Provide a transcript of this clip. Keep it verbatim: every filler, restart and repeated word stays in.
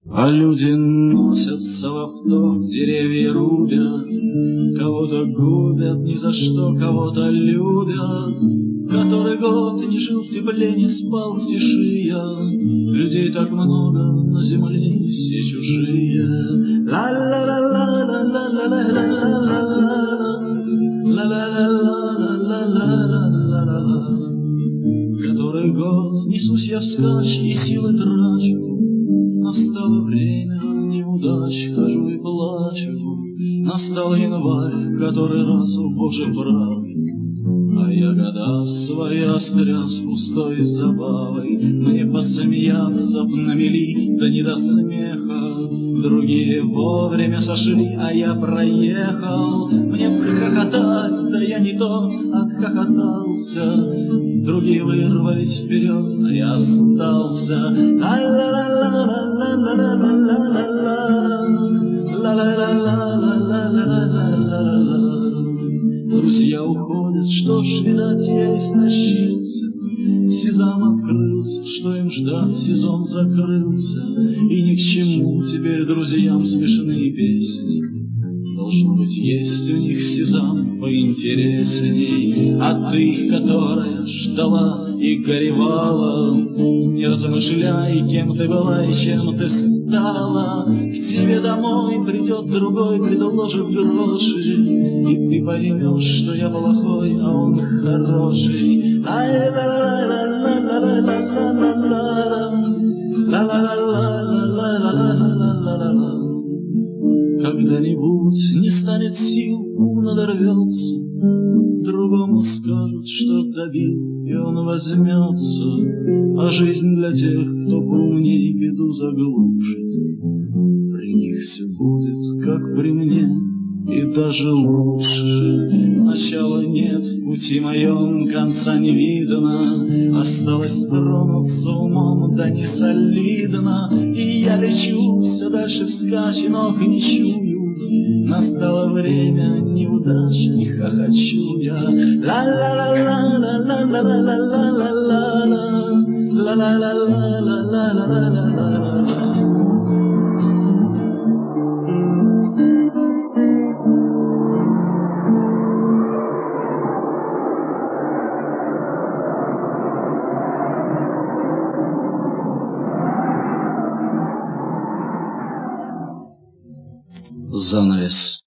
А люди носятся в авто, деревья рубят, кого-то губят ни за что, кого-то любят. Который год не жил в тепле, не спал в тиши я. Людей так много на земле, все чужие. Который год несусь я вскачь и силы трачу. Настало время неудач, хожу и плачу. Настал январь, который раз, о Боже правый. А я года свои остря с пустой забавой. Мне посмеяться б на мели, да не до смеха. Другие вовремя сошли, а я проехал. Мне б хохотать, да я не то отхохотался. Другие вырвались вперед, а я остался. Друзья уходят, что ж, видать, я истощился. Сезам открылся, что им ждать, сезон закрылся. И ни к чему теперь друзьям смешные песни. Должно быть, есть у них сезам поинтересней. А ты, которая ждала и горевала, не размышляй, кем ты была и чем ты стала. К тебе домой придет другой, предложит гроши, и ты поймешь, что я плохой, а он хороший. Когда-нибудь не станет сил, ум надорвется, другому скажут, что добил, и он возьмется. А жизнь для тех, кто поумней беду заглушит. При них все будет, как при мне, и даже лучше. Начала нет в пути моем, конца не видно. Осталось тронуться умом, да не солидно. И я лечу все дальше вскачь, и ног не чую. Настало время неудач, не хохочу я. Занавес.